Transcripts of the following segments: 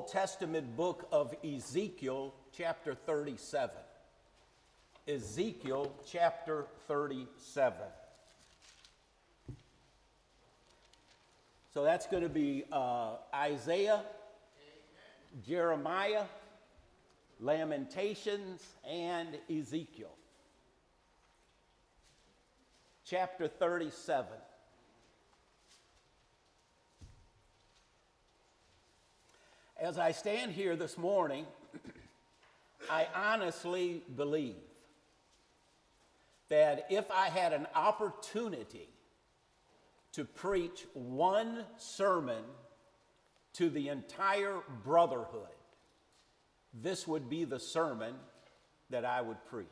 Old Testament book of Ezekiel, chapter 37. Ezekiel, chapter 37. So that's going to be Isaiah, Jeremiah, Lamentations, and Ezekiel. Chapter 37. As I stand here this morning, I honestly believe that if I had an opportunity to preach one sermon to the entire brotherhood, this would be the sermon that I would preach.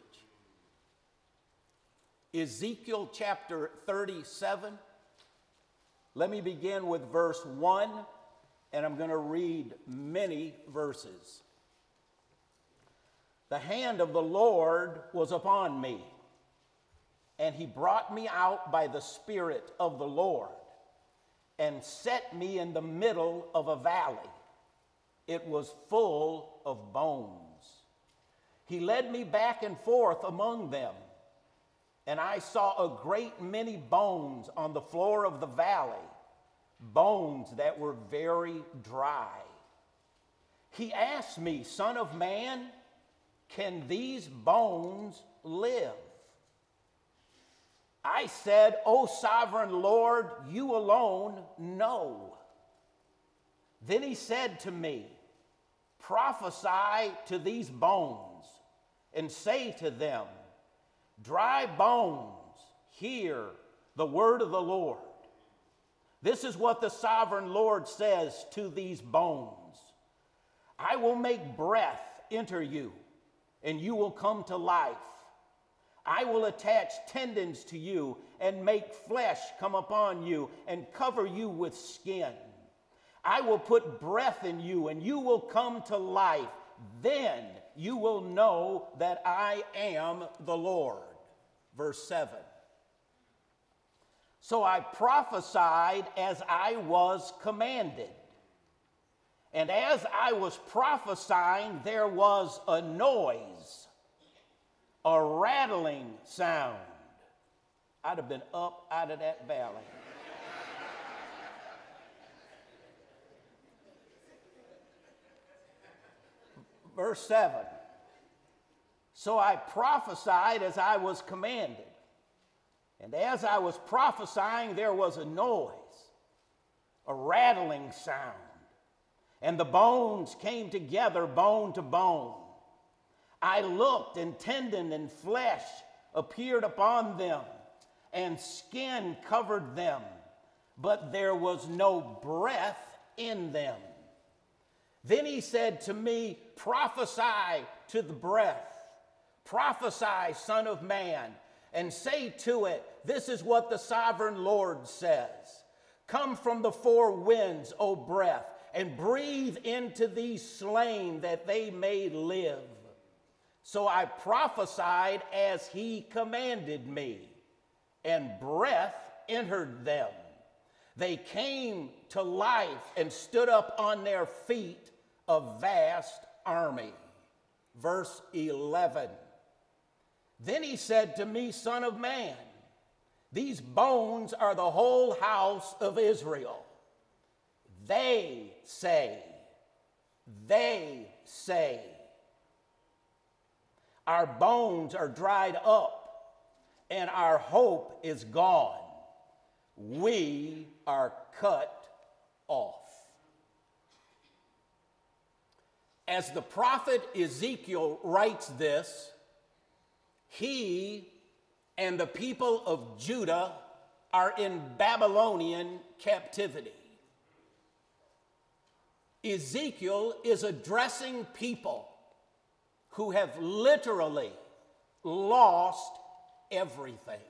Ezekiel chapter 37. Let me begin with verse 1, and I'm going to read many verses. The hand of the Lord was upon me, and he brought me out by the Spirit of the Lord and set me in the middle of a valley. It was full of bones. He led me back and forth among them, and I saw a great many bones on the floor of the valley, bones that were very dry. He asked me, "Son of man, can these bones live?" I said, "O sovereign Lord, you alone know." Then he said to me, "Prophesy to these bones and say to them, dry bones, hear the word of the Lord. This is what the sovereign Lord says to these bones. I will make breath enter you, and you will come to life. I will attach tendons to you and make flesh come upon you and cover you with skin. I will put breath in you, and you will come to life. Then you will know that I am the Lord." Verse 7. So I prophesied as I was commanded. And as I was prophesying, there was a noise, a rattling sound. I'd have been up out of that valley. Verse 7. So I prophesied as I was commanded. And as I was prophesying, there was a noise, a rattling sound. And the bones came together, bone to bone. I looked, and tendon and flesh appeared upon them, and skin covered them, but there was no breath in them. Then he said to me, "Prophesy to the breath. Prophesy, Son of man, and say to it, this is what the sovereign Lord says. Come from the four winds, O breath, and breathe into these slain that they may live." So I prophesied as he commanded me, and breath entered them. They came to life and stood up on their feet, a vast army. Verse 11. Then he said to me, "Son of man, these bones are the whole house of Israel. They say, our bones are dried up, and our hope is gone. We are cut off." As the prophet Ezekiel writes this, he and the people of Judah are in Babylonian captivity. Ezekiel is addressing people who have literally lost everything.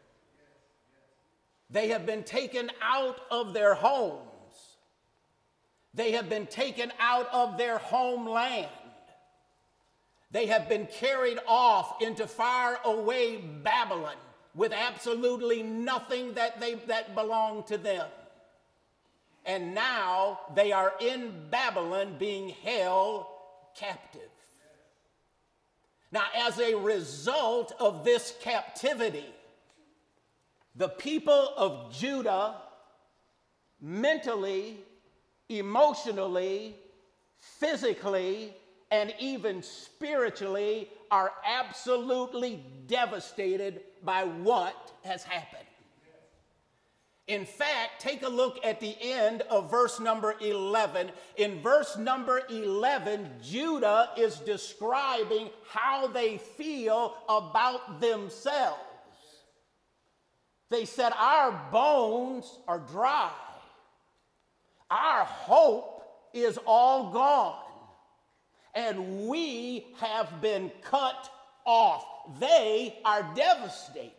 They have been taken out of their homes. They have been taken out of their homeland. They have been carried off into far away Babylon with absolutely nothing that belonged to them. and now they are in Babylon being held captive. Now, as a result of this captivity, the people of Judah mentally, emotionally, physically, and even spiritually are absolutely devastated by what has happened. In fact, take a look at the end of verse number 11. In verse number 11, Judah is describing how they feel about themselves. They said, our bones are dry. Our hope is all gone. And we have been cut off. They are devastated.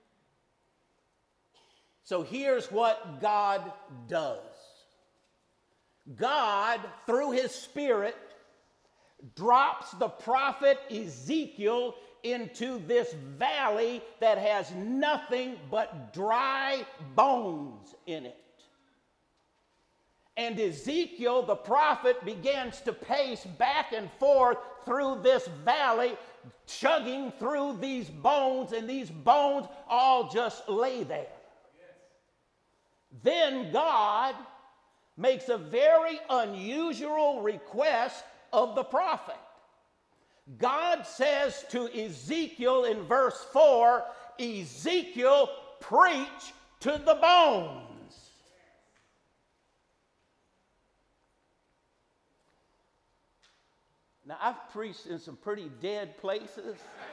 So here's what God does. God, through his Spirit, drops the prophet Ezekiel into this valley that has nothing but dry bones in it. And Ezekiel, the prophet, begins to pace back and forth through this valley, chugging through these bones, and these bones all just lay there. Then God makes a very unusual request of the prophet. God says to Ezekiel in verse 4, Ezekiel, preach to the bones. Now, I've preached in some pretty dead places.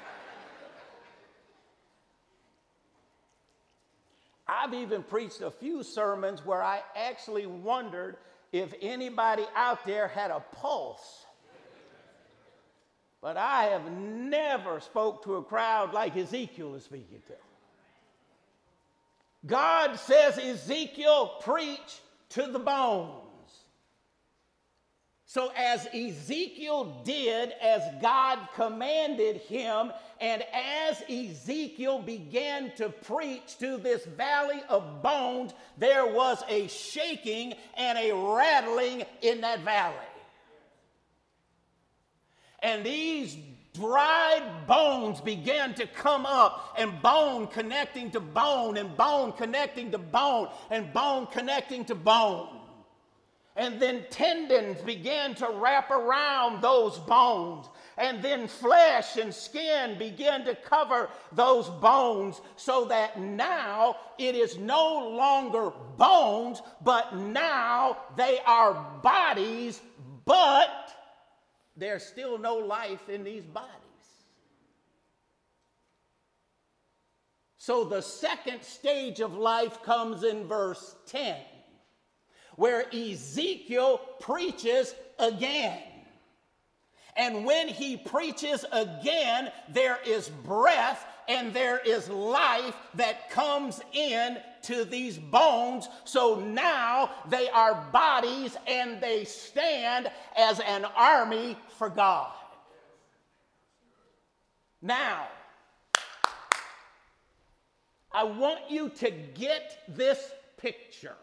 I've even preached a few sermons where I actually wondered if anybody out there had a pulse. But I have never spoke to a crowd like Ezekiel is speaking to. God says, Ezekiel, preach to the bones. So as Ezekiel did as God commanded him, and as Ezekiel began to preach to this valley of bones, there was a shaking and a rattling in that valley. And these dried bones began to come up, and bone connecting to bone, and bone connecting to bone, and bone connecting to bone. And then tendons began to wrap around those bones. And then flesh and skin began to cover those bones, so that now it is no longer bones, but now they are bodies, but there's still no life in these bodies. So the second stage of life comes in verse 10. Where Ezekiel preaches again. And when he preaches again, there is breath and there is life that comes in to these bones. So now they are bodies and they stand as an army for God. Now, I want you to get this picture.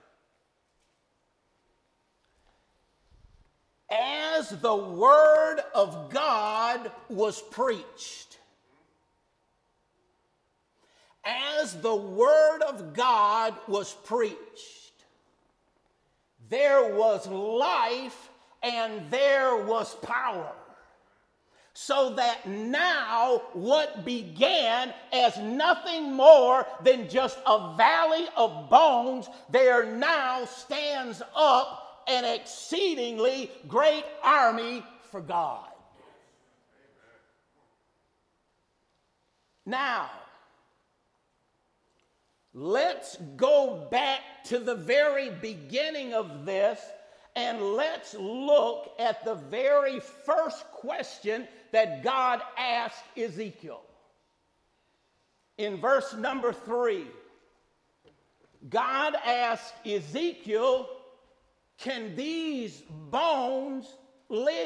As the word of God was preached, as the word of God was preached, there was life and there was power. So that now what began as nothing more than just a valley of bones, there now stands up an exceedingly great army for God. Now, let's go back to the very beginning of this, and let's look at the very first question that God asked Ezekiel. In verse number 3, God asked Ezekiel, can these bones live?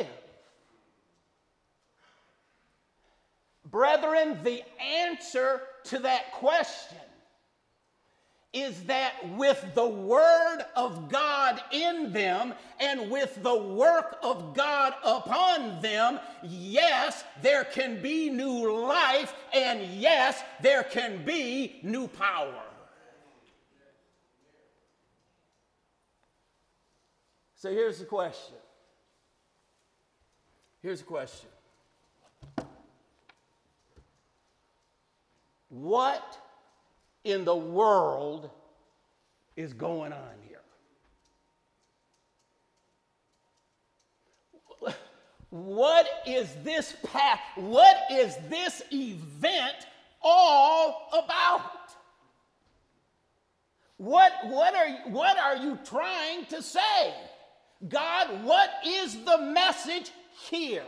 Brethren, the answer to that question is that with the Word of God in them and with the work of God upon them, yes, there can be new life, and yes, there can be new power. So here's the question. Here's the question. What in the world is going on here? What is this event all about? What are you trying to say? God, what is the message here?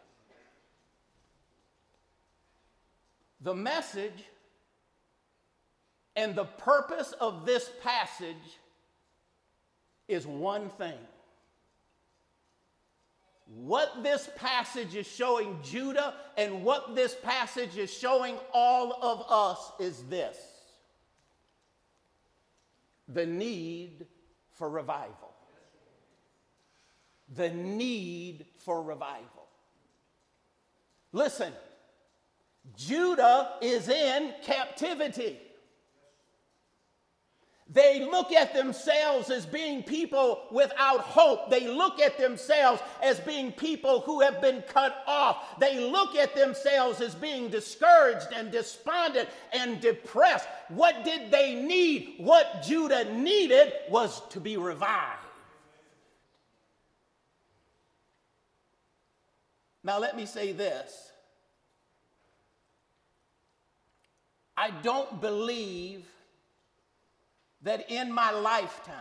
The message and the purpose of this passage is one thing. What this passage is showing Judah and what this passage is showing all of us is this: the need for revival. The need for revival. Listen, Judah is in captivity. They look at themselves as being people without hope. They look at themselves as being people who have been cut off. They look at themselves as being discouraged and despondent and depressed. What did they need? What Judah needed was to be revived. Now let me say this. I don't believe that in my lifetime,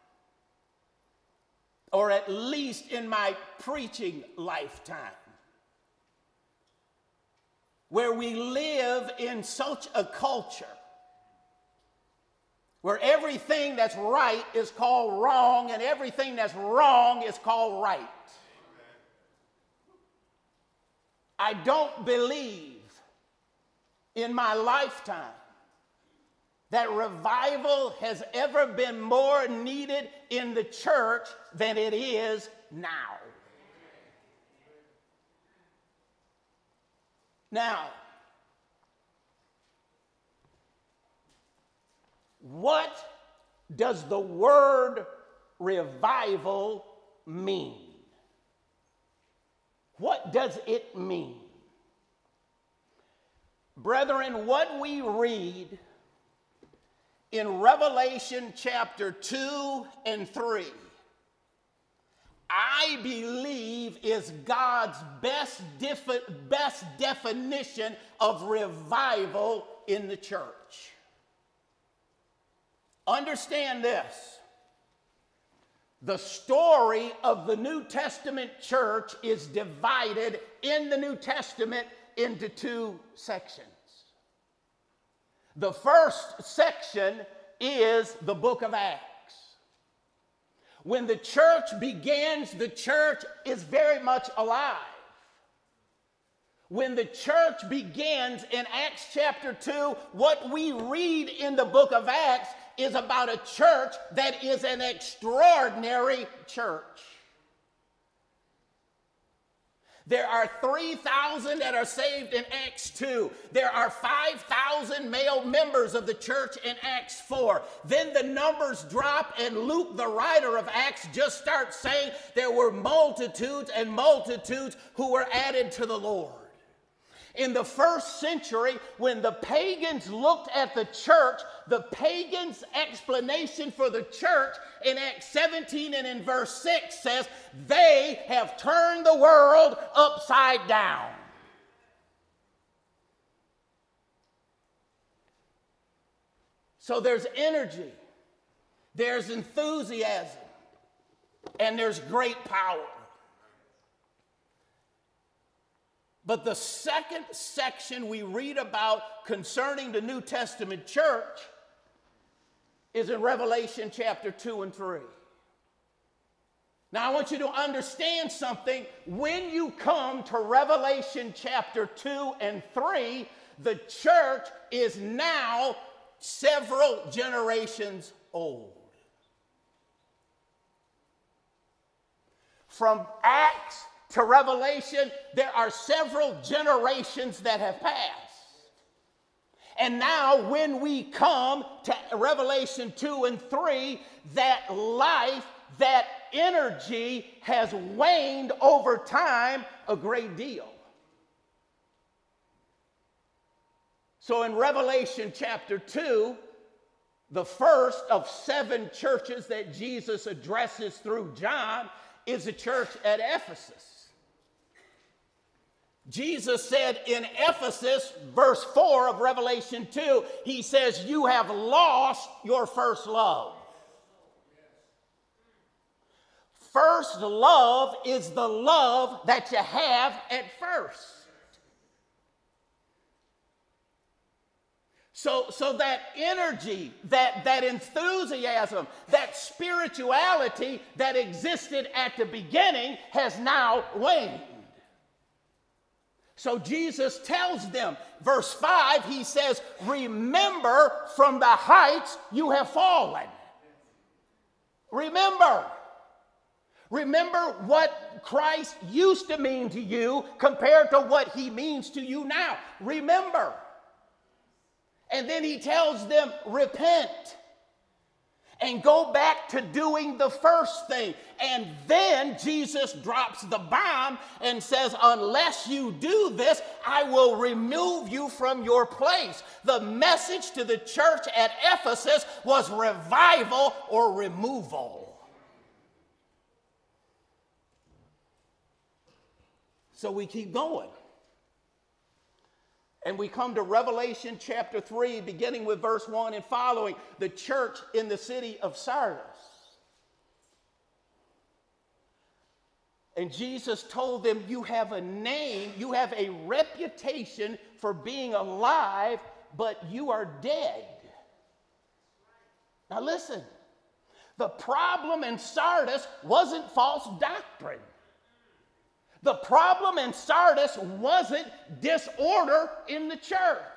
or at least in my preaching lifetime, where we live in such a culture where everything that's right is called wrong and everything that's wrong is called right. I don't believe in my lifetime that revival has ever been more needed in the church than it is now. Now, what does the word revival mean? What does it mean? Brethren, what we read in Revelation chapter 2 and 3, I believe is God's best definition of revival in the church. Understand this. The story of the New Testament church is divided in the New Testament into two sections. The first section is the book of Acts. When the church begins, the church is very much alive. When the church begins in Acts chapter 2, what we read in the book of Acts is about a church that is an extraordinary church. There are 3,000 that are saved in Acts 2. There are 5,000 male members of the church in Acts 4. Then the numbers drop, and Luke, the writer of Acts, just starts saying there were multitudes and multitudes who were added to the Lord. In the first century, when the pagans looked at the church, the pagans' explanation for the church in Acts 17 and in verse 6 says, they have turned the world upside down. So there's energy, there's enthusiasm, and there's great power. But the second section we read about concerning the New Testament church is in Revelation chapter 2 and 3. Now, I want you to understand something. When you come to Revelation chapter 2 and 3, the church is now several generations old. From Acts to Revelation, there are several generations that have passed. And now when we come to Revelation 2 and 3, that life, that energy has waned over time a great deal. So in Revelation chapter 2, the first of 7 churches that Jesus addresses through John is the church at Ephesus. Jesus said in Ephesus, verse 4 of Revelation 2, he says, you have lost your first love. First love is the love that you have at first. So that energy, that enthusiasm, that spirituality that existed at the beginning has now waned. So Jesus tells them, verse 5, he says, remember from the heights you have fallen. Remember. Remember what Christ used to mean to you compared to what he means to you now. Remember. And then he tells them, repent and go back to doing the first thing. And then Jesus drops the bomb and says, unless you do this, I will remove you from your place. The message to the church at Ephesus was revival or removal. So we keep going. And we come to Revelation chapter 3, beginning with verse 1 and following, the church in the city of Sardis. And Jesus told them, you have a name, you have a reputation for being alive, but you are dead. Now listen, the problem in Sardis wasn't false doctrine. The problem in Sardis wasn't disorder in the church.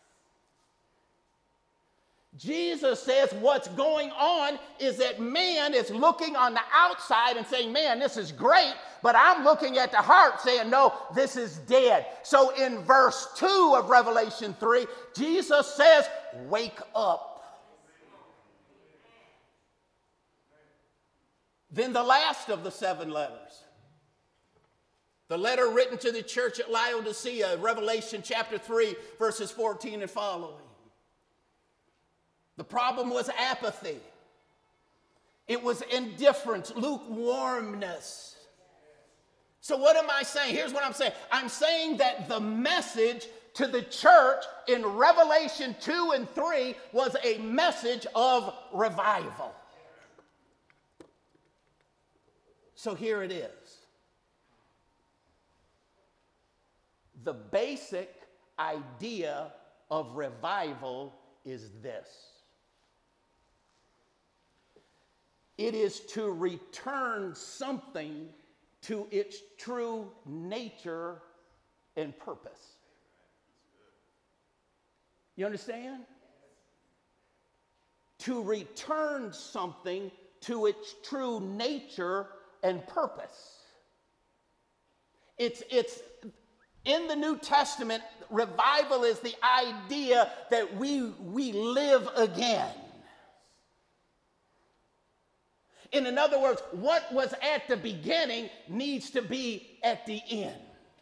Jesus says what's going on is that man is looking on the outside and saying, man, this is great, but I'm looking at the heart saying, no, this is dead. So in verse 2 of Revelation 3, Jesus says, wake up. Then the last of the 7 letters. The letter written to the church at Laodicea, Revelation chapter 3, verses 14 and following. The problem was apathy. It was indifference, lukewarmness. So what am I saying? Here's what I'm saying. I'm saying that the message to the church in Revelation 2 and 3 was a message of revival. So here it is. The basic idea of revival is this. It is to return something to its true nature and purpose. You understand? To return something to its true nature and purpose. It's in the New Testament, revival is the idea that we live again. In other words, what was at the beginning needs to be at the end.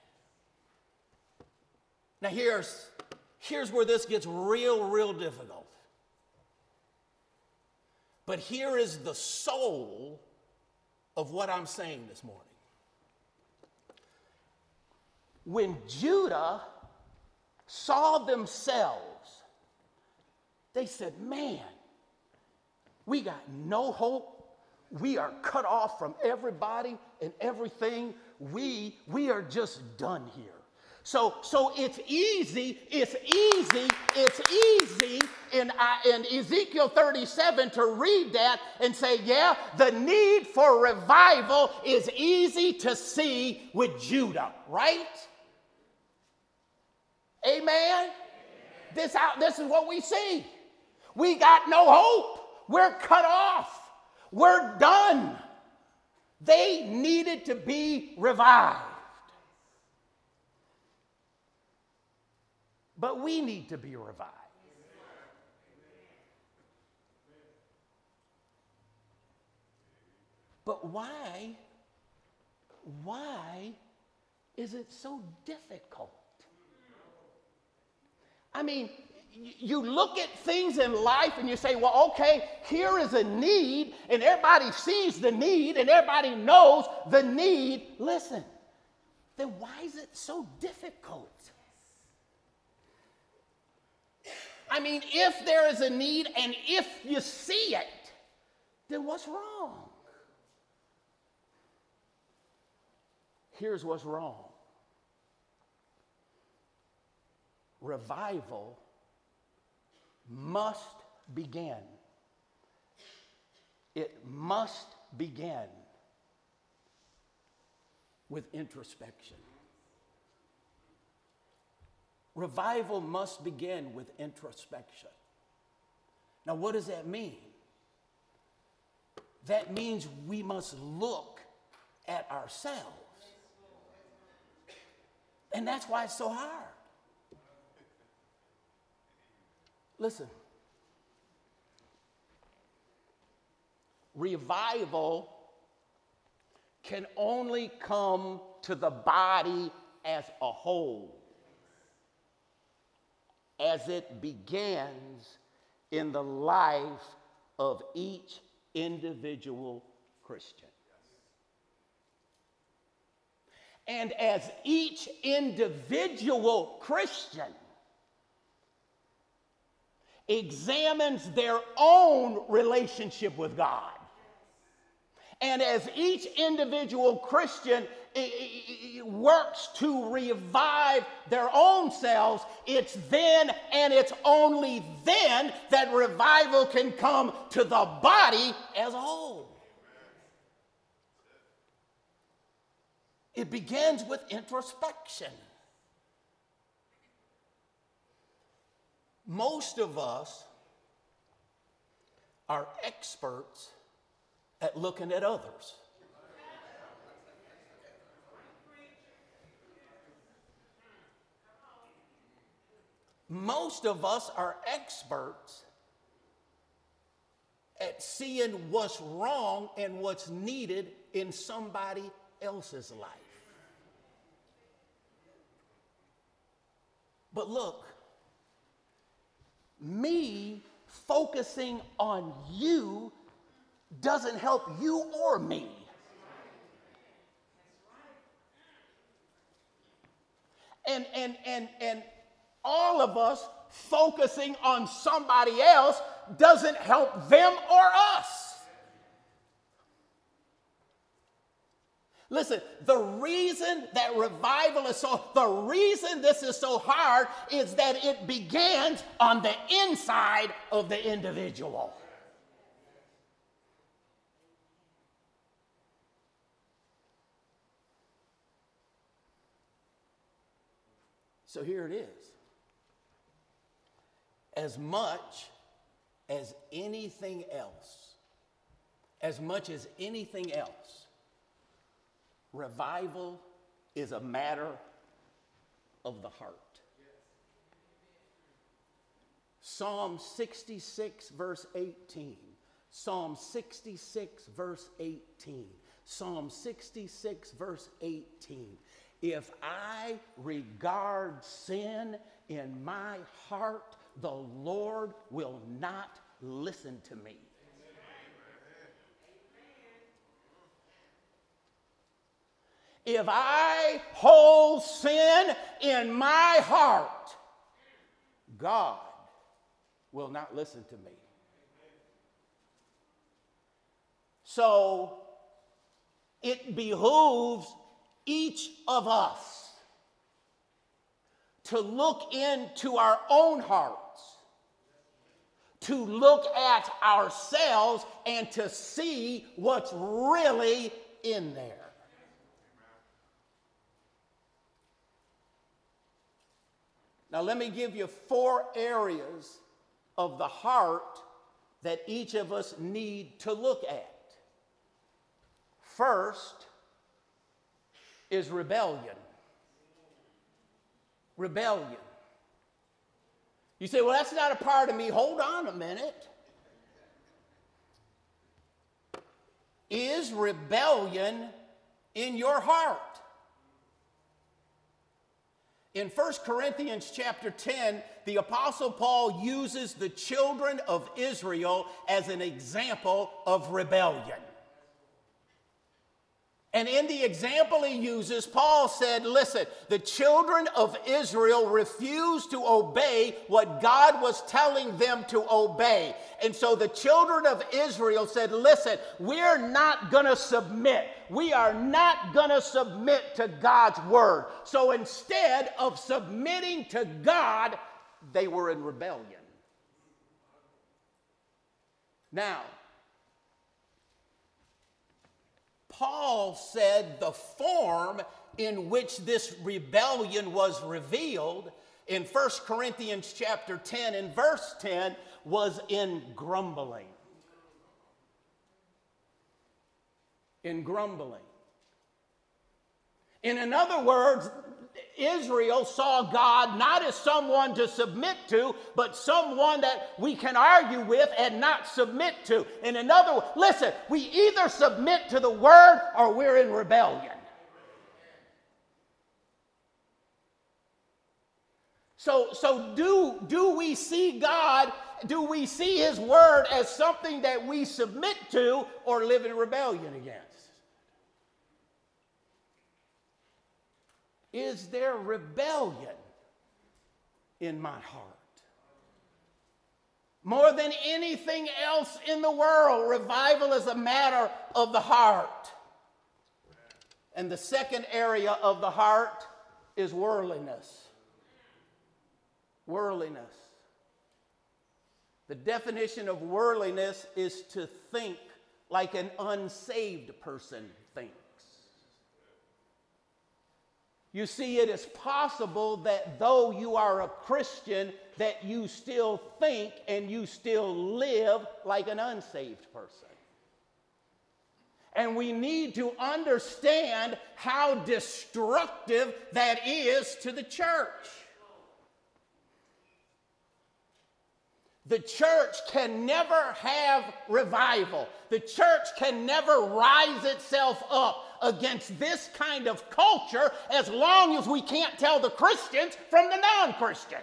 Now here's where this gets real difficult. But here is the soul of what I'm saying this morning. When Judah saw themselves, they said, man, we got no hope. We are cut off from everybody and everything. We are just done here. So it's easy in Ezekiel 37 to read that and say, yeah, the need for revival is easy to see with Judah, right? Amen? This is what we see. We got no hope. We're cut off. We're done. They needed to be revived. But we need to be revived. But why is it so difficult? I mean, you look at things in life and you say, well, okay, here is a need, and everybody sees the need, and everybody knows the need. Listen, then why is it so difficult? I mean, if there is a need and if you see it, then what's wrong? Here's what's wrong. Revival must begin. It must begin with introspection. Revival must begin with introspection. Now, what does that mean? That means we must look at ourselves. And that's why it's so hard. Listen, revival can only come to the body as a whole, as it begins in the life of each individual Christian. And as each individual Christian examines their own relationship with God, and as each individual Christian works to revive their own selves, it's then and it's only then that revival can come to the body as a whole. It begins with introspection. Most of us are experts at looking at others. Most of us are experts at seeing what's wrong and what's needed in somebody else's life. But look, me focusing on you doesn't help you or me. And all of us focusing on somebody else doesn't help them or us. Listen, the reason that revival is the reason this is so hard is that it begins on the inside of the individual. So here it is. As much as anything else, revival is a matter of the heart. Psalm 66, verse 18. Psalm 66, verse 18. Psalm 66, verse 18. If I regard sin in my heart, the Lord will not listen to me. If I hold sin in my heart, God will not listen to me. So it behooves each of us to look into our own hearts, to look at ourselves and to see what's really in there. Now, let me give you 4 areas of the heart that each of us need to look at. First is rebellion. Rebellion. You say, well, that's not a part of me. Hold on a minute. Is rebellion in your heart? In 1 Corinthians chapter 10, the Apostle Paul uses the children of Israel as an example of rebellion. And in the example he uses, Paul said, listen, the children of Israel refused to obey what God was telling them to obey. And so the children of Israel said, listen, we're not going to submit. We are not going to submit to God's word. So instead of submitting to God, they were in rebellion. Now, Paul said the form in which this rebellion was revealed in 1 Corinthians chapter 10 and verse 10 was in grumbling. In grumbling. In other words, Israel saw God not as someone to submit to, but someone that we can argue with and not submit to. And in other words, listen, we either submit to the word or we're in rebellion. So do we see God, do we see his word as something that we submit to or live in rebellion against? Is there rebellion in my heart? More than anything else in the world, revival is a matter of the heart. And the second area of the heart is worldliness. Worldliness. The definition of worldliness is to think like an unsaved person thinks. You see, it is possible that though you are a Christian, that you still think and you still live like an unsaved person. And we need to understand how destructive that is to the church. The church can never have revival. The church can never rise itself up against this kind of culture as long as we can't tell the Christians from the non-Christians.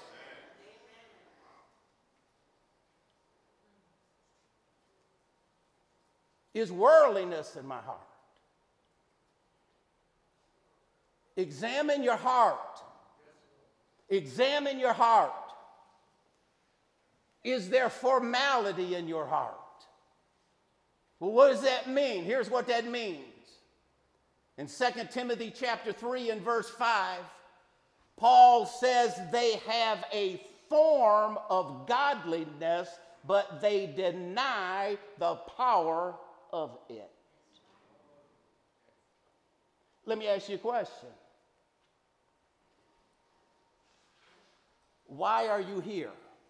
Is worldliness in my heart? Examine your heart. Examine your heart. Is there formality in your heart? Well, what does that mean? Here's what that means. In 2 Timothy chapter 3 and verse 5, Paul says they have a form of godliness, but they deny the power of it. Let me ask you a question. Why are you here?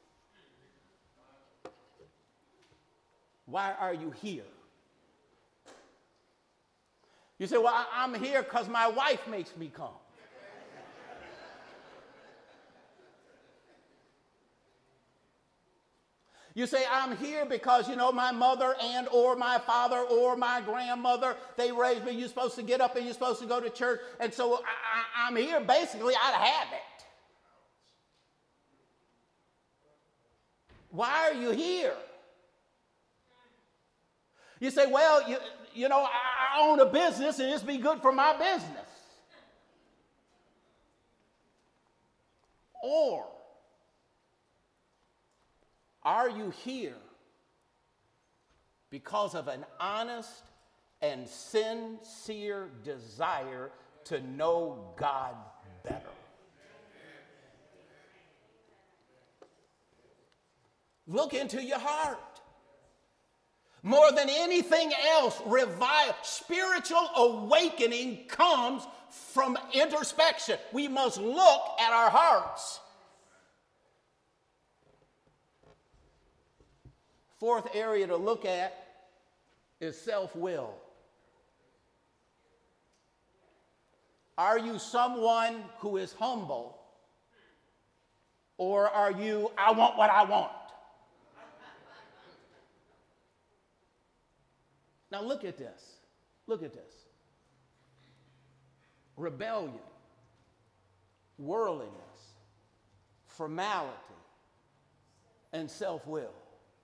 Why are you here? You say, well, I'm here because my wife makes me come. You say, I'm here because, my mother and or my father or my grandmother, they raised me. You're supposed to get up and you're supposed to go to church. And so I'm here basically out of habit. Why are you here? You say, well, I own a business and it's be good for my business. Or are you here because of an honest and sincere desire to know God better? Look into your heart. More than anything else, spiritual awakening comes from introspection. We must look at our hearts. Fourth area to look at is self-will. Are you someone who is humble, or are you, I want what I want? Now look at this. Look at this. Rebellion, worldliness, formality, and self-will.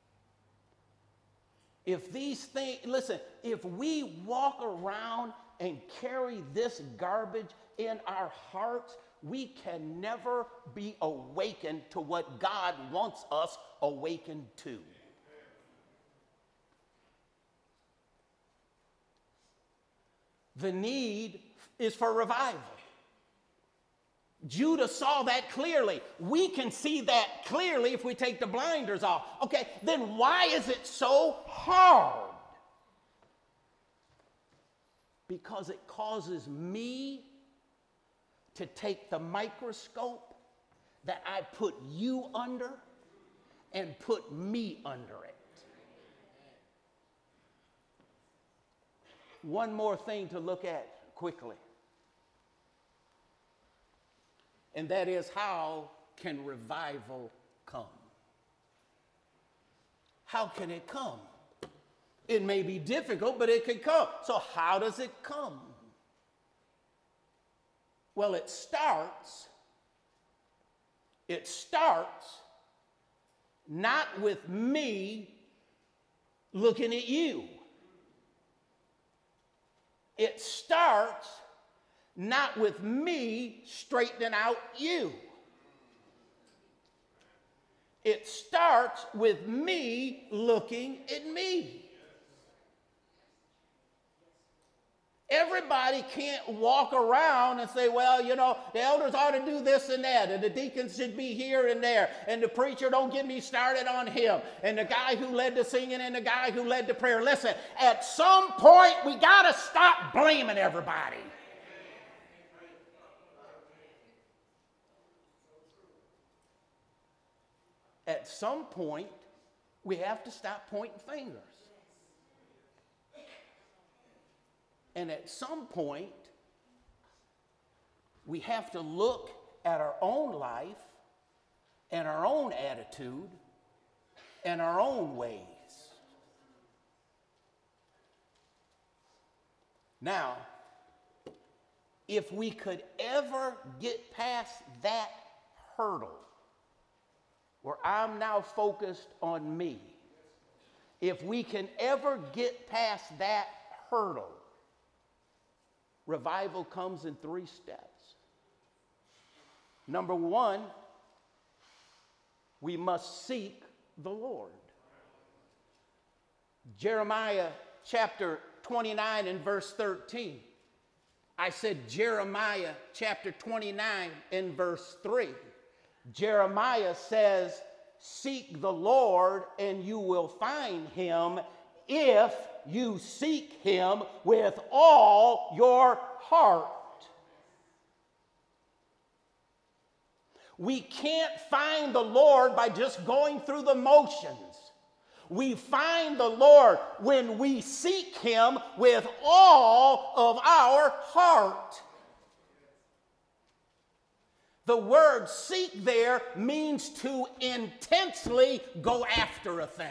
If these things, listen, if we walk around and carry this garbage in our hearts, we can never be awakened to what God wants us awakened to. The need is for revival. Judah saw that clearly. We can see that clearly if we take the blinders off. Okay, then why is it so hard? Because it causes me to take the microscope that I put you under and put me under it. One more thing to look at quickly. And that is, how can revival come? How can it come? It may be difficult, but it can come. So how does it come? Well, it starts not with me looking at you. It starts not with me straightening out you. It starts with me looking at me. Everybody can't walk around and say, well, you know, the elders ought to do this and that, and the deacons should be here and there, and the preacher, don't get me started on him, and the guy who led the singing and the guy who led the prayer. Listen, at some point, we got to stop blaming everybody. At some point, we have to stop pointing fingers. And at some point, we have to look at our own life and our own attitude and our own ways. Now, if we could ever get past that hurdle, where I'm now focused on me, if we can ever get past that hurdle, revival comes in 3 steps. Number 1, we must seek the Lord. Jeremiah chapter 29 and verse 13. I said Jeremiah chapter 29 and verse 3. Jeremiah says, seek the Lord and you will find him if you seek him with all your heart. We can't find the Lord by just going through the motions. We find the Lord when we seek him with all of our heart. The word seek there means to intensely go after a thing.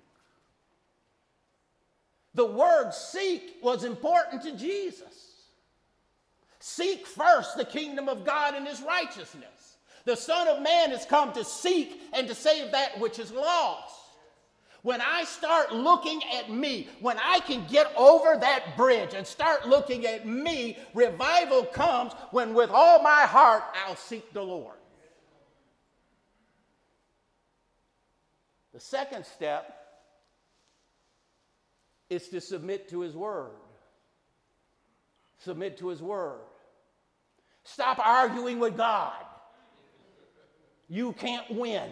The word seek was important to Jesus. Seek first the kingdom of God and his righteousness. The Son of Man has come to seek and to save that which is lost. When I start looking at me, when I can get over that bridge and start looking at me, revival comes when with all my heart I'll seek the Lord. The second step is to submit to his word. Submit to his word. Stop arguing with God. You can't win.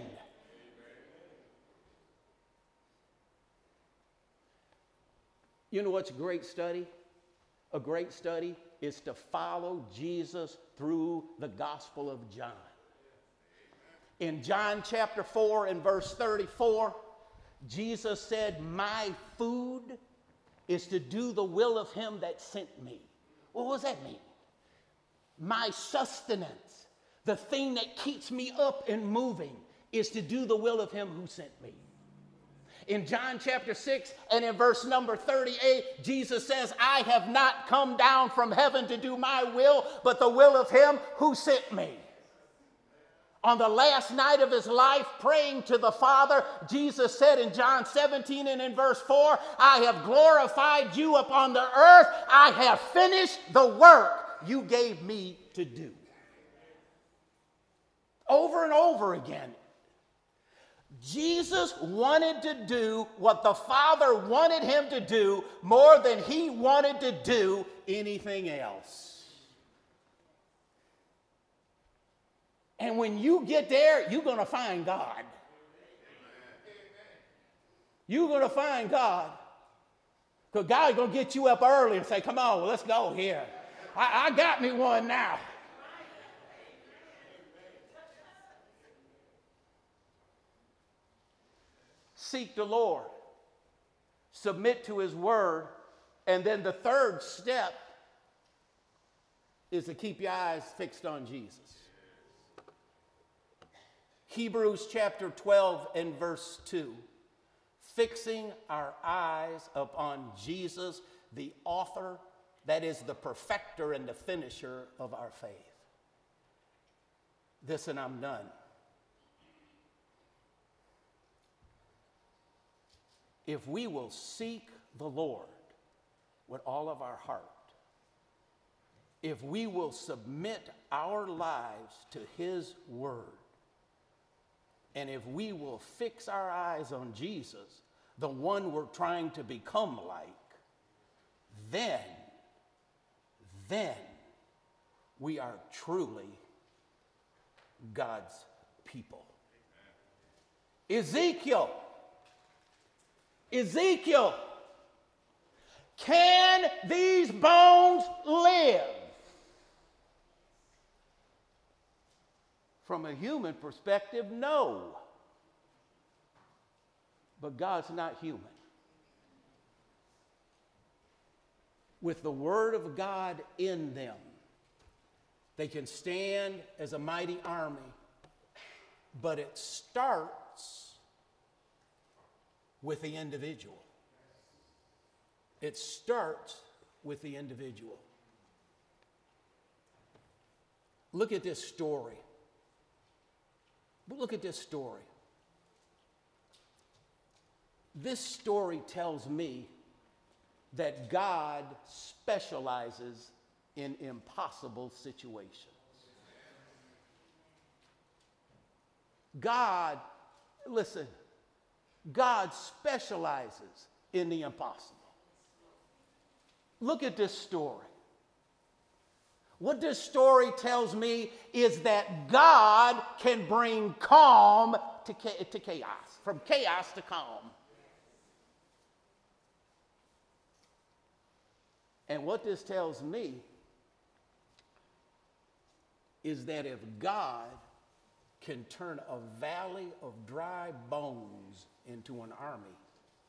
You know what's a great study? A great study is to follow Jesus through the Gospel of John. In John chapter 4 and verse 34, Jesus said, my food is to do the will of him that sent me. Well, what does that mean? My sustenance, the thing that keeps me up and moving, is to do the will of him who sent me. In John chapter 6 and in verse number 38, Jesus says, I have not come down from heaven to do my will, but the will of him who sent me. On the last night of his life, praying to the Father, Jesus said in John 17 and in verse 4, I have glorified you upon the earth. I have finished the work you gave me to do. Over and over again, Jesus wanted to do what the Father wanted him to do more than he wanted to do anything else. And when you get there, you're going to find God. You're going to find God. Because God's going to get you up early and say, come on, let's go here. I got me one now. Seek the Lord. Submit to his word. And then the third step is to keep your eyes fixed on Jesus. Hebrews chapter 12 and verse 2. Fixing our eyes upon Jesus, the author, that is the perfecter and the finisher of our faith. This and I'm done. If we will seek the Lord with all of our heart, if we will submit our lives to his word, and if we will fix our eyes on Jesus, the one we're trying to become like, then we are truly God's people. Ezekiel, can these bones live? From a human perspective, no. But God's not human. With the word of God in them, they can stand as a mighty army. But it starts with the individual. It starts with the individual. Look at this story. But look at this story. This story tells me that God specializes in impossible situations. God specializes in the impossible. Look at this story. What this story tells me is that God can bring calm to chaos, from chaos to calm. And what this tells me is that if God can turn a valley of dry bones into an army,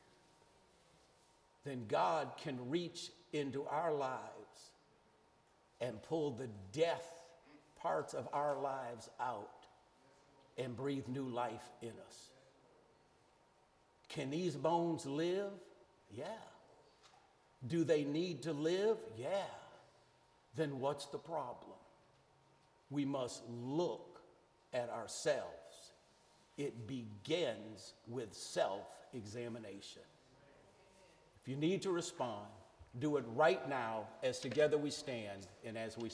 then God can reach into our lives and pull the death parts of our lives out and breathe new life in us. Can these bones live? Yeah. Do they need to live? Yeah. Then what's the problem? We must look at ourselves. It begins with self-examination. If you need to respond, do it right now as together we stand and as we